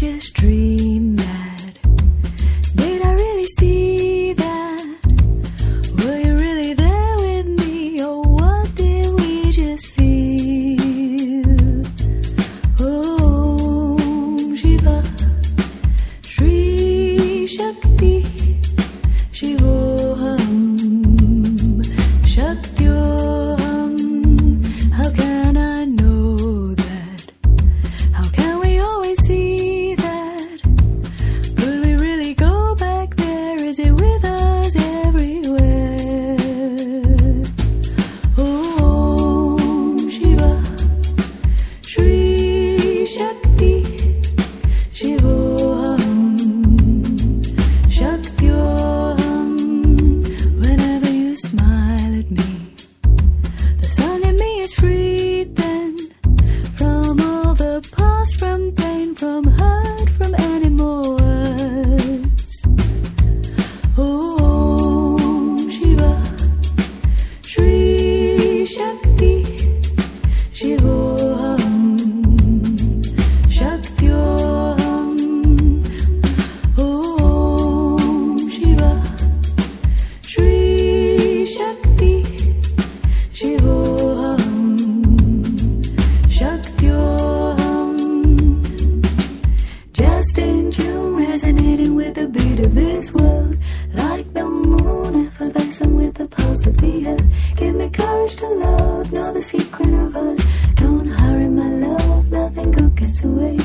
just dream that? Did I really see that? Were you really there with me, or what did we just feel? Om Shiva Shri Shakti Shivoham Shaktyoham. How can I know that? How can we always see that? Could we really go back there? Is it with us everywhere? Om Shiva Shri Shakti Shivoham Shaktyoham. Whenever you smile at me, the song in me is freed then from all the past, from pain, from hurt, from any more words. Om Shiva Shri Shakti Shivoham Shaktyoham. Om Shiva Shri Shakti Shivoham Shaktyoham. Just in tune, resonating with the beat of this world, like the moon, effervescent with the pulse of the earth. Give me courage to love, know the secret of us. Don't hurry, my love, nothing good gets away.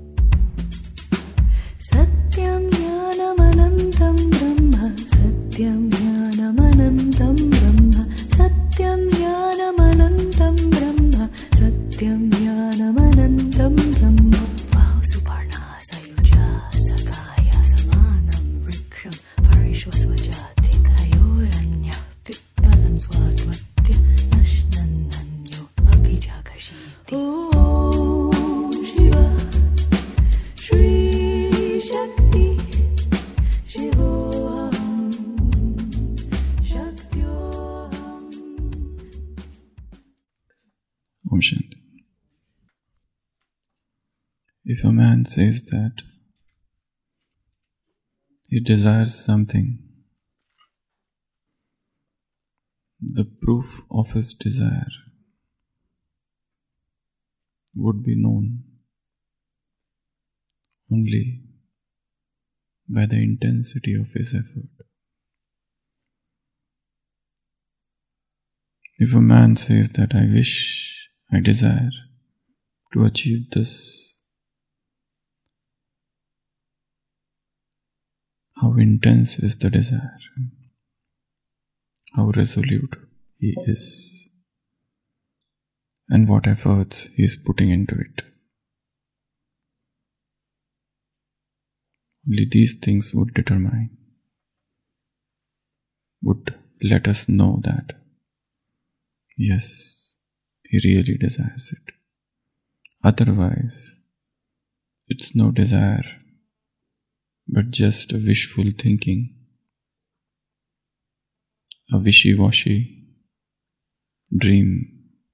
Satyam Jnanam Anantam Brahma, Satyam Jnanam Anantam Brahma, Satyam Jnanam Anantam Brahma, Satyam Jnanam Anantam Brahma. Wow, Suparna Sayuja Sakaya Samanam Vriksham Parishwasvajati Kayoranya Pippalam Swadvatya Nashnananyo Abhijakashiti. Om Shiva Shri Shakti Shivoham Shaktyoham. Om Shanti. If a man says that he desires something, the proof of his desire would be known only by the intensity of his effort. If a man says that I wish, I desire to achieve this, how intense is the desire? How resolute he is, and what efforts he is putting into it. Only these things would determine, would let us know that yes, he really desires it. Otherwise, it's no desire, but just a wishful thinking, a wishy-washy dream.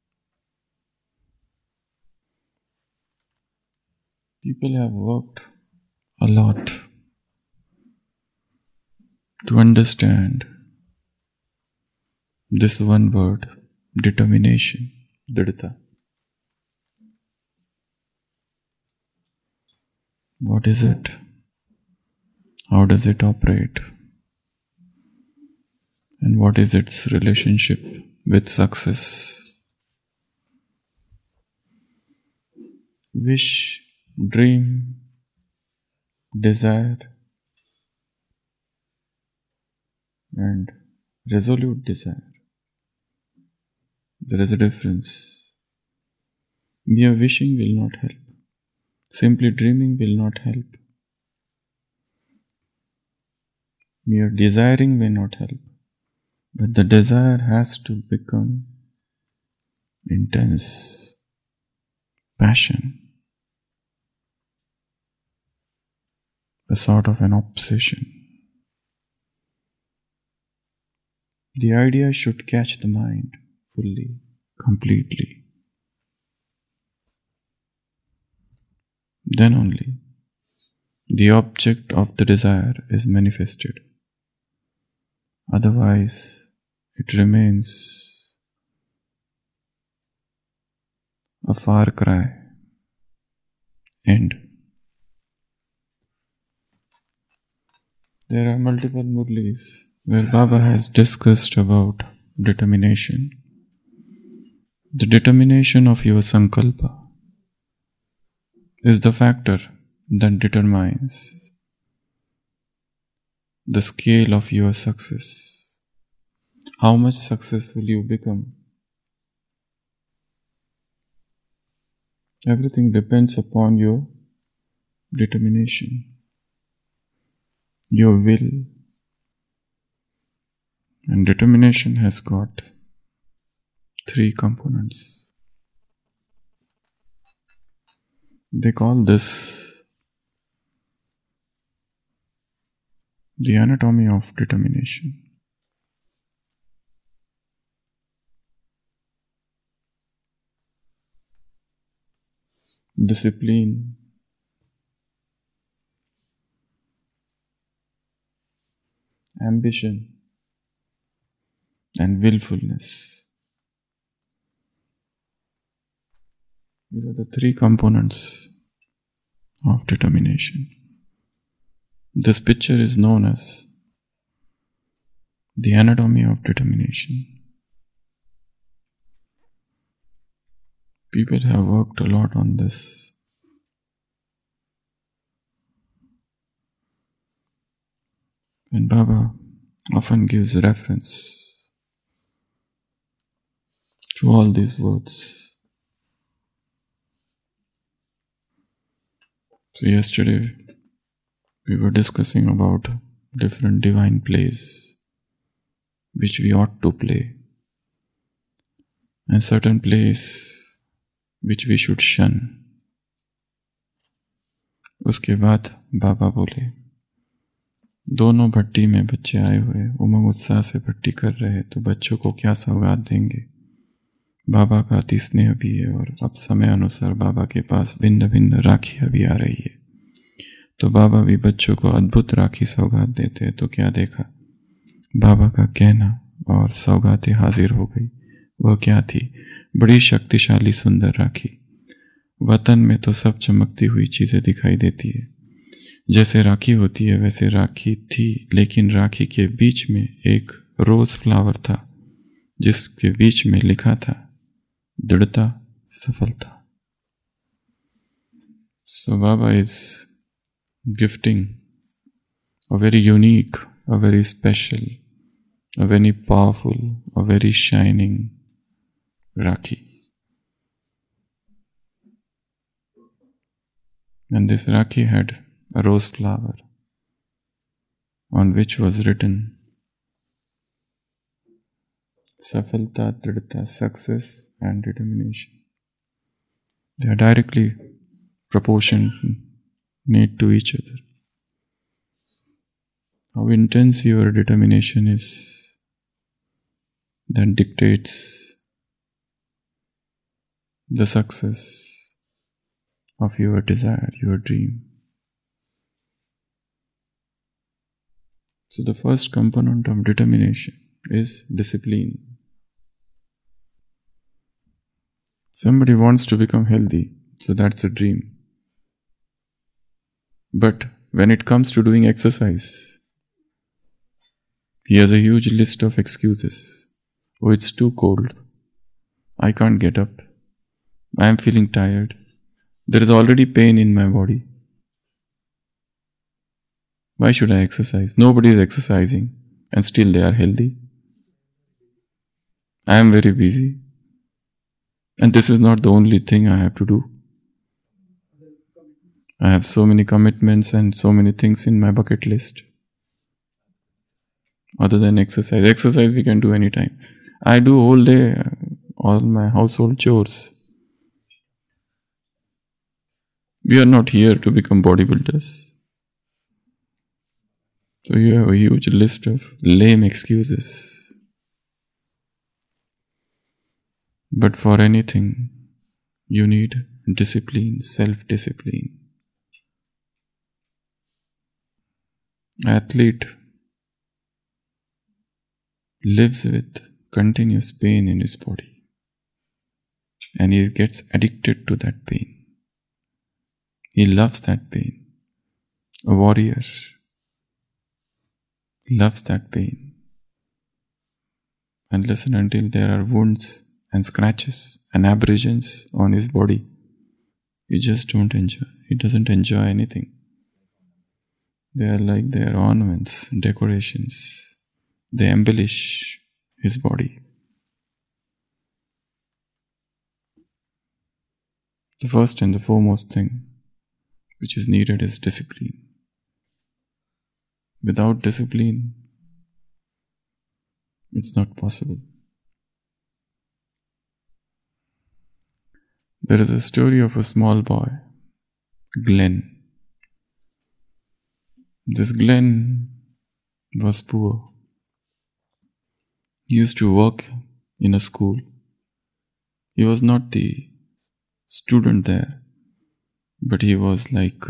People have worked a lot to understand this one word, determination, dridhata. What is it? How does it operate? And what is its relationship with success? Wish, dream, desire, and resolute desire. There is a difference. Mere wishing will not help. Simply dreaming will not help. Mere desiring may not help. But the desire has to become intense, passion, a sort of an obsession. The idea should catch the mind fully, completely. Then only the object of the desire is manifested. Otherwise, it remains a far cry. End. There are multiple murlis where Baba has discussed about determination. The determination of your sankalpa is the factor that determines the scale of your success. How much success will you become? Everything depends upon your determination, your will. And determination has got 3 components. They call this the anatomy of determination. Discipline, ambition, and willfulness. These are the 3 components of determination. This picture is known as the anatomy of determination. People have worked a lot on this. And Baba often gives reference to all these words. So yesterday we were discussing about different divine plays which we ought to play, and certain plays which we should shun. उसके बाद बाबा बोले, दोनों भट्टी में बच्चे आए हुए उमंग उत्साह से भट्टी कर रहे, तो बच्चों को क्या सौगात देंगे? बाबा का अति स्नेह भी है और अब समय अनुसार बाबा के पास भिन्न भिन्न राखियाँ भी आ रही है, तो बाबा भी बच्चों को अद्भुत राखी सौगात देते। तो क्या देखा, बाबा का कहना और सौगातें हाजिर हो गई। वह क्या थी? बड़ी शक्तिशाली सुंदर राखी। वतन में तो सब चमकती हुई चीज़ें दिखाई देती है, जैसे राखी होती है वैसे राखी थी, लेकिन राखी के बीच में एक रोज़ फ्लावर था जिसके बीच में लिखा था दृढ़ता, सफलता। So Baba is gifting a very unique, a very special, a very powerful, a very shining Rakhi. And this Rakhi had a rose flower on which was written Safalta, Dridta, success and determination. They are directly proportionate to each other. How intense your determination is, that dictates the success of your desire, your dream. So the first component of determination is discipline. Somebody wants to become healthy, so that's a dream. But when it comes to doing exercise, he has a huge list of excuses. Oh, it's too cold. I can't get up. I am feeling tired. There is already pain in my body. Why should I exercise? Nobody is exercising and still they are healthy. I am very busy. And this is not the only thing I have to do. I have so many commitments and so many things in my bucket list. Other than exercise. Exercise we can do anytime. I do whole day all my household chores. We are not here to become bodybuilders. So you have a huge list of lame excuses. But for anything, you need discipline, self-discipline. athlete lives with continuous pain in his body, and he gets addicted to that pain. He loves that pain. A warrior loves that pain. Unless and until there are wounds and scratches and abrasions on his body, he just don't enjoy. He doesn't enjoy anything. They are like their ornaments, decorations. They embellish his body. The first and the foremost thing which is needed is discipline. Without discipline, it's not possible. There is a story of a small boy, Glenn. This Glenn was poor. He used to work in a school. He was not the student there, but he was like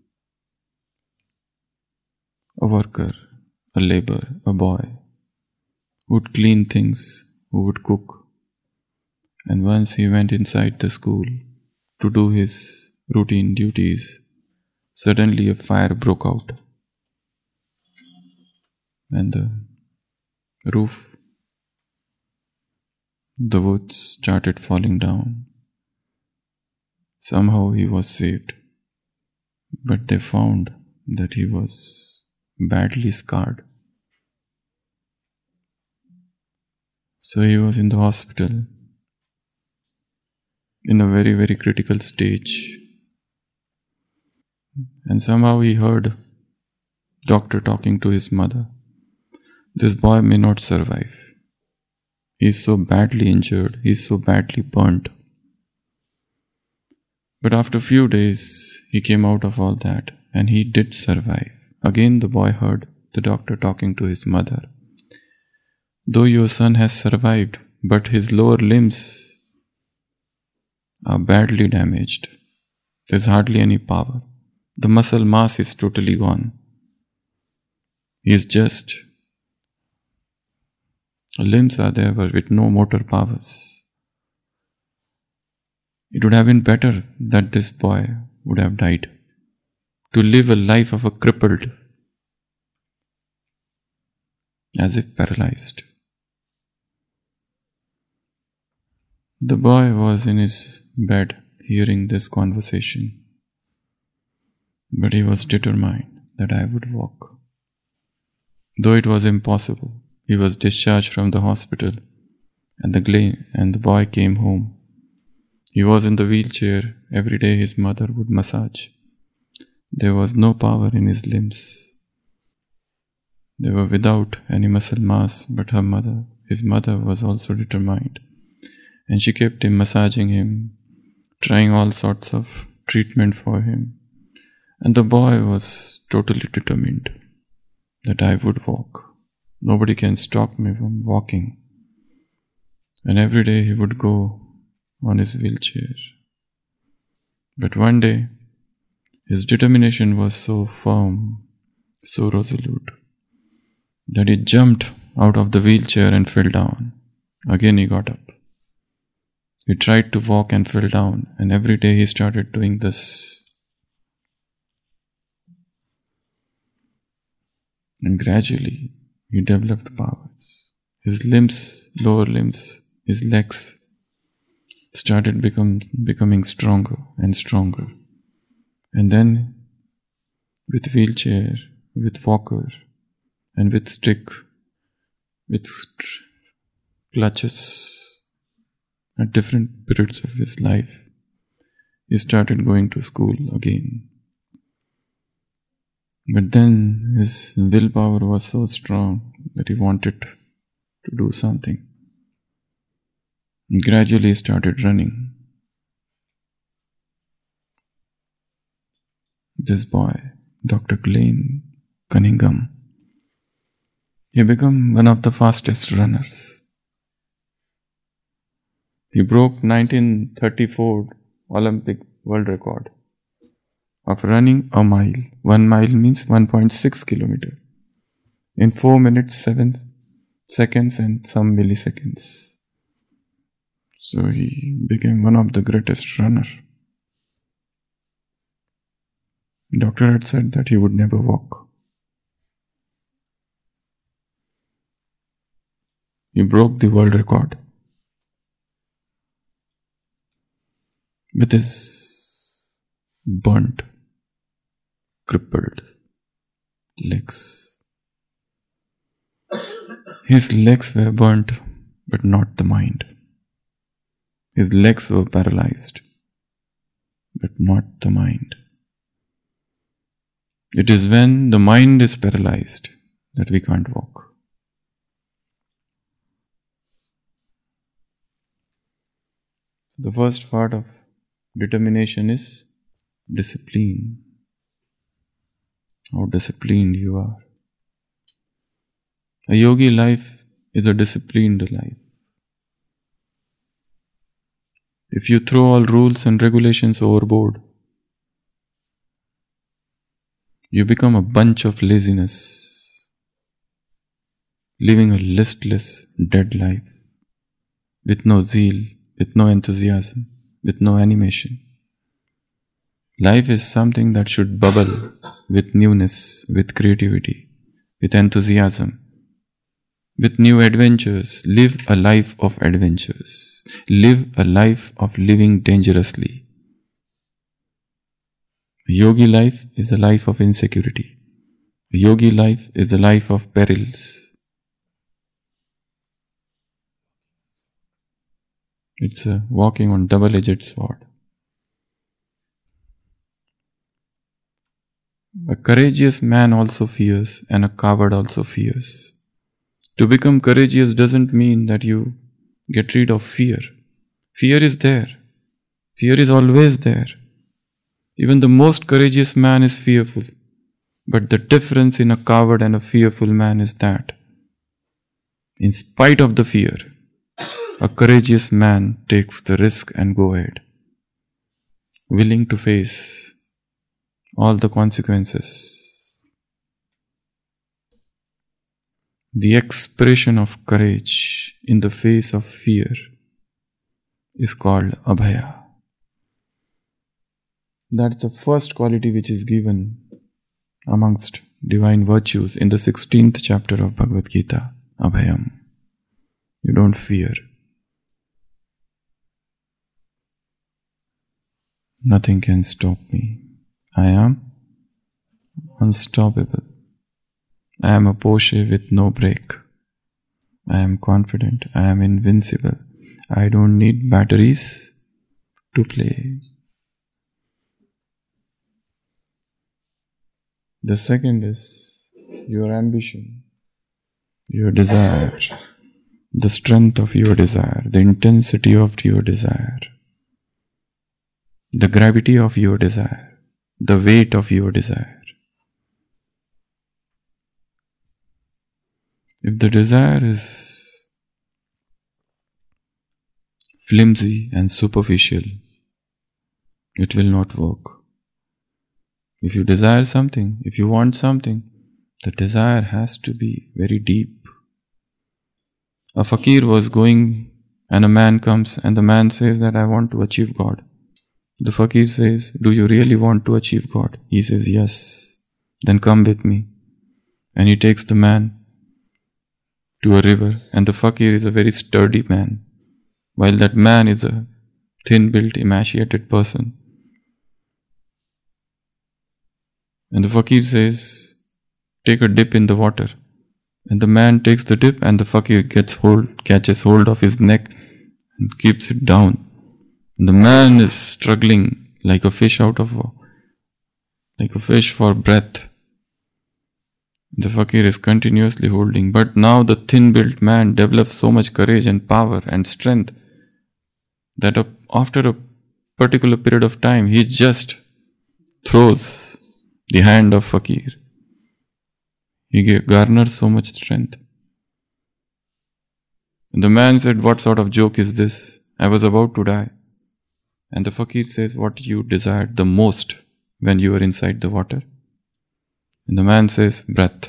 a worker, a laborer, a boy who would clean things, who would cook. And once he went inside the school to do his routine duties, suddenly a fire broke out. And the roof, the woods started falling down. Somehow he was saved, but they found that he was badly scarred. So he was in the hospital in a very, very critical stage. And somehow he heard doctor talking to his mother. This boy may not survive. He is so badly injured. He is so badly burnt. But after a few days, he came out of all that and he did survive. Again the boy heard the doctor talking to his mother. Though your son has survived, but his lower limbs are badly damaged. There's hardly any power. The muscle mass is totally gone. His just limbs are there but with no motor powers. It would have been better that this boy would have died, to live a life of a crippled, as if paralyzed. The boy was in his bed hearing this conversation, but he was determined that I would walk. Though it was impossible, he was discharged from the hospital and the boy came home. He was in the wheelchair. Every day his mother would massage. There was no power in his limbs. They were without any muscle mass, but his mother was also determined. And she kept him massaging him, trying all sorts of treatment for him. And the boy was totally determined that I would walk. Nobody can stop me from walking. And every day he would go on his wheelchair. But one day, his determination was so firm, so resolute, that he jumped out of the wheelchair and fell down. Again he got up. He tried to walk and fell down, and every day he started doing this. And gradually, he developed powers. His limbs, lower limbs, his legs started becoming stronger and stronger. And then, with wheelchair, with walker, and with stick, with clutches, at different periods of his life, he started going to school again. But then his willpower was so strong that he wanted to do something. And gradually he started running. This boy, Dr. Glenn Cunningham, he became one of the fastest runners. He broke 1934 Olympic world record of running a mile. 1 mile means 1.6 kilometer in 4 minutes, 7 seconds and some milliseconds. So he became one of the greatest runner. Doctor had said that he would never walk. He broke the world record with his burnt, crippled legs. His legs were burnt, but not the mind. His legs were paralyzed, but not the mind. It is when the mind is paralyzed that we can't walk. The first part of determination is discipline. How disciplined you are. A yogi life is a disciplined life. If you throw all rules and regulations overboard, you become a bunch of laziness, living a listless, dead life, with no zeal, with no enthusiasm, with no animation. Life is something that should bubble with newness, with creativity, with enthusiasm, with new adventures. Live a life of adventures. Live a life of living dangerously. A yogi life is a life of insecurity. A yogi life is a life of perils. It's a walking on double-edged sword. A courageous man also fears, and a coward also fears. To become courageous doesn't mean that you get rid of fear. Fear is there. Fear is always there. Even the most courageous man is fearful. But the difference in a coward and a fearful man is that, in spite of the fear, a courageous man takes the risk and go ahead, willing to face all the consequences. The expression of courage in the face of fear is called abhaya. That's the first quality which is given amongst divine virtues in the 16th chapter of Bhagavad Gita, abhayam. You don't fear. Nothing can stop me. I am unstoppable. I am a Porsche with no brake. I am confident. I am invincible. I don't need batteries to play. The second is your ambition, your desire, the strength of your desire, the intensity of your desire, the gravity of your desire, the weight of your desire. If the desire is flimsy and superficial, it will not work. If you desire something, if you want something, the desire has to be very deep. A fakir was going and a man comes and the man says that I want to achieve God. The fakir says, do you really want to achieve God? He says, yes. Then come with me. And he takes the man to a river, and the fakir is a very sturdy man, while that man is a thin-built, emaciated person. And the fakir says, take a dip in the water. And the man takes the dip and the fakir catches hold of his neck and keeps it down. And the man is struggling like a fish for breath. The fakir is continuously holding. But now the thin-built man develops so much courage and power and strength that after a particular period of time, he just throws the hand of fakir. He garners so much strength. And the man said, what sort of joke is this? I was about to die. And the fakir says, what you desired the most when you are inside the water? And the man says, breath.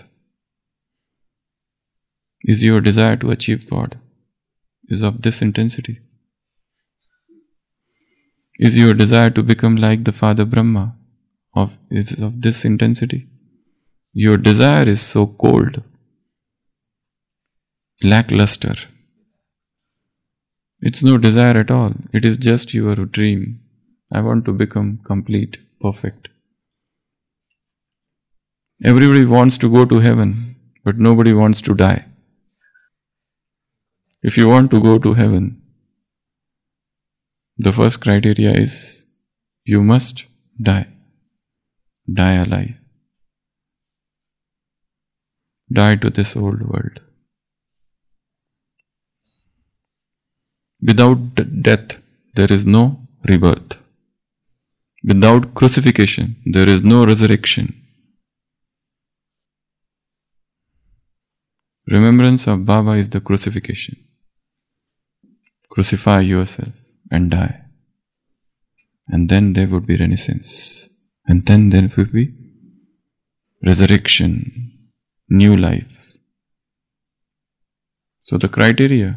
Is your desire to achieve God is of this intensity? Is your desire to become like the Father Brahma is of this intensity? Your desire is so cold, lackluster. It's no desire at all. It is just your dream. I want to become complete, perfect. Everybody wants to go to heaven, but nobody wants to die. If you want to go to heaven, the first criteria is you must die. Die alive. Die to this old world. Without death, there is no rebirth. Without crucifixion, there is no resurrection. Remembrance of Baba is the crucifixion. Crucify yourself and die. And then there would be renaissance. And then there would be resurrection, new life. So the criteria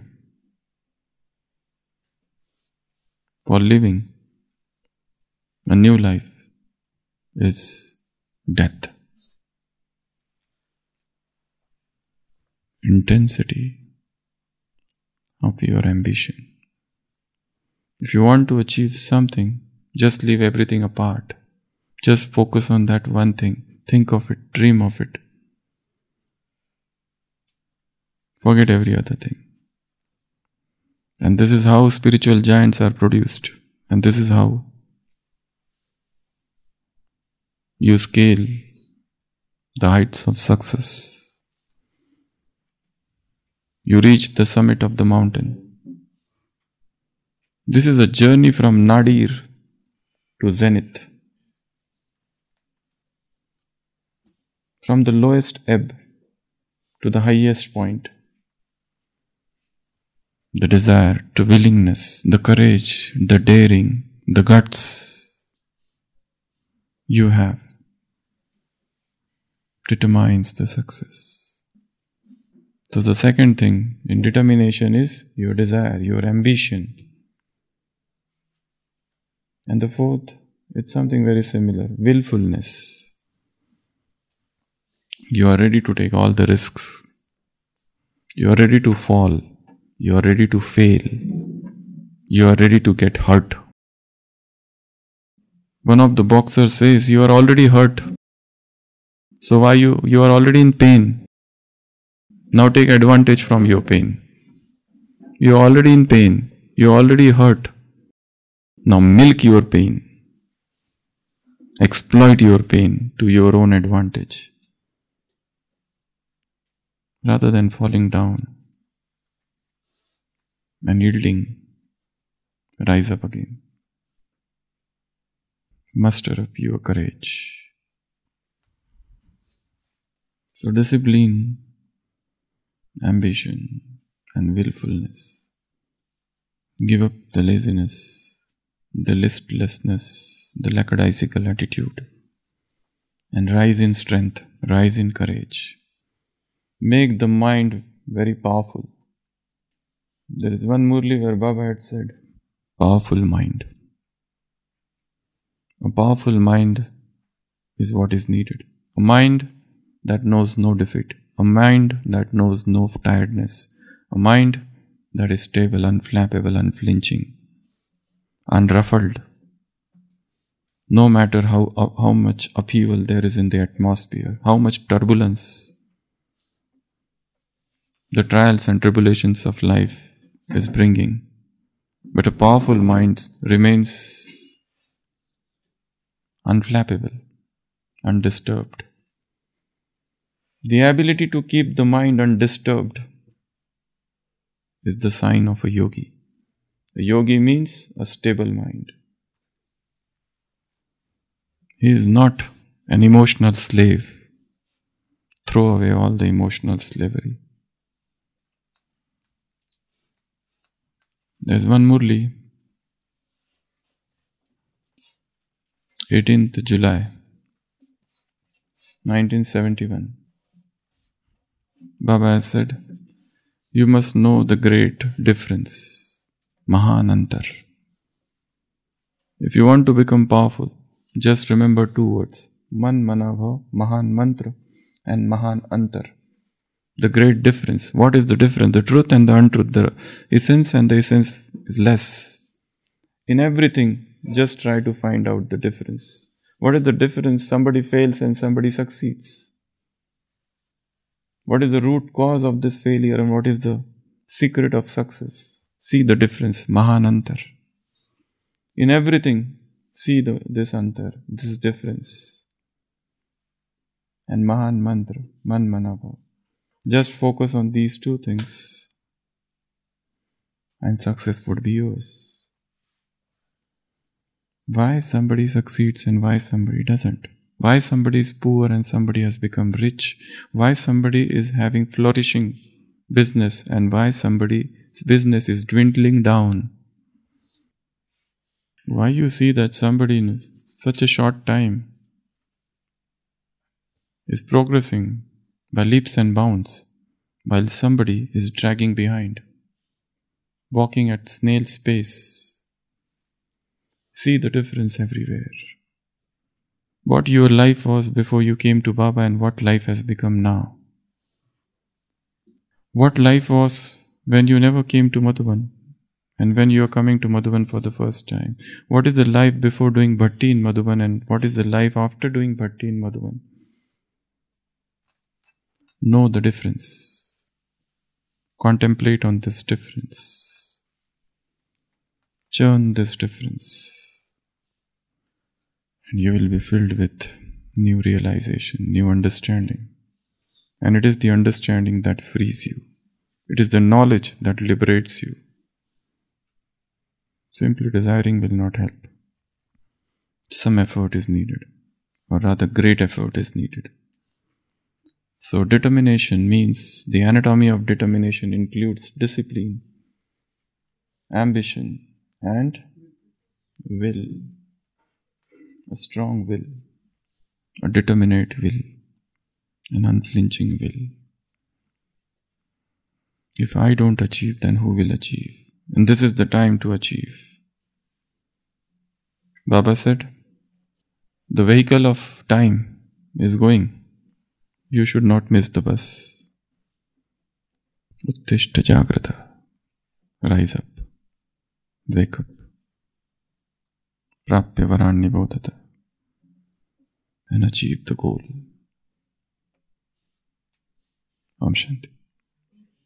for living a new life is death. Intensity of your ambition. If you want to achieve something, just leave everything apart. Just focus on that one thing. Think of it, dream of it. Forget every other thing. And this is how spiritual giants are produced. And this is how you scale the heights of success. You reach the summit of the mountain. This is a journey from nadir to zenith. From the lowest ebb to the highest point. The desire, the willingness, the courage, the daring, the guts you have determines the success. So the second thing in determination is your desire, your ambition. And the fourth, it's something very similar, willfulness. You are ready to take all the risks. You are ready to fall. You are ready to fail. You are ready to get hurt. One of the boxers says, you are already hurt. So why you are already in pain. Now take advantage from your pain. You are already in pain. You are already hurt. Now milk your pain. Exploit your pain to your own advantage. Rather than falling down and yielding, rise up again. Muster up your courage. So discipline, ambition and willfulness. Give up the laziness, the listlessness, the lackadaisical attitude, and rise in strength, rise in courage. Make the mind very powerful. There is one Murli where Baba had said, powerful mind. A powerful mind is what is needed. A mind that knows no defeat. A mind that knows no tiredness. A mind that is stable, unflappable, unflinching, unruffled. No matter how much upheaval there is in the atmosphere, how much turbulence the trials and tribulations of life is bringing, but a powerful mind remains unflappable, undisturbed. The ability to keep the mind undisturbed is the sign of a yogi. A yogi means a stable mind. He is not an emotional slave. Throw away all the emotional slavery. There's one Murli. 18th July 1971. Baba has said, you must know the great difference, Mahan Antar. If you want to become powerful, just remember two words, Man Manabhav, Mahan Mantra and Mahan Antar. The great difference. What is the difference? The truth and the untruth. The essence and the essence is less. In everything, just try to find out the difference. What is the difference? Somebody fails and somebody succeeds. What is the root cause of this failure and what is the secret of success? See the difference, Mahan Antar. In everything, see this Antar, this difference. And Mahan Mantra, Man Manabhav. Just focus on these two things and success would be yours. Why somebody succeeds and why somebody doesn't? Why somebody is poor and somebody has become rich? Why somebody is having flourishing business and why somebody's business is dwindling down? Why you see that somebody in such a short time is progressing by leaps and bounds while somebody is dragging behind, walking at snail's pace? See the difference everywhere. What your life was before you came to Baba and what life has become now. What life was when you never came to Madhuban and when you are coming to Madhuban for the first time. What is the life before doing Bhakti in Madhuban and what is the life after doing Bhakti in Madhuban? Know the difference. Contemplate on this difference. Churn this difference. And you will be filled with new realization, new understanding. And it is the understanding that frees you. It is the knowledge that liberates you. Simply desiring will not help. Some effort is needed, or rather great effort is needed. So determination means, the anatomy of determination includes discipline, ambition and will. A strong will, a determinate will, an unflinching will. If I don't achieve, then who will achieve? And this is the time to achieve. Baba said, the vehicle of time is going. You should not miss the bus. Uttishta Jagrata. Rise up. Wake up. Prapya Varanya Bodhata. And achieve the goal. Om Shanti.